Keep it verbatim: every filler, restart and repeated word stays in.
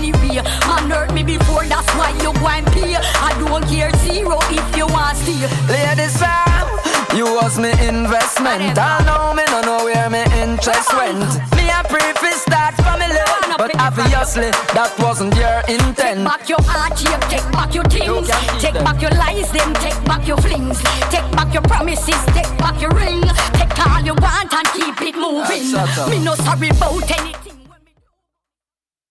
anyway. Man hurt me before, that's why you go and pay. I don't care zero if you want to stay. Ladies fam, you was me investment. I know me no know where me interest went. Me a preface start from me love, but obviously that wasn't your intent. Take back your heart, take back your things. Take back your lies, then take back your flings. Take back your promises, take back your ring. Take all you want and keep it moving. Me no sorry about anything.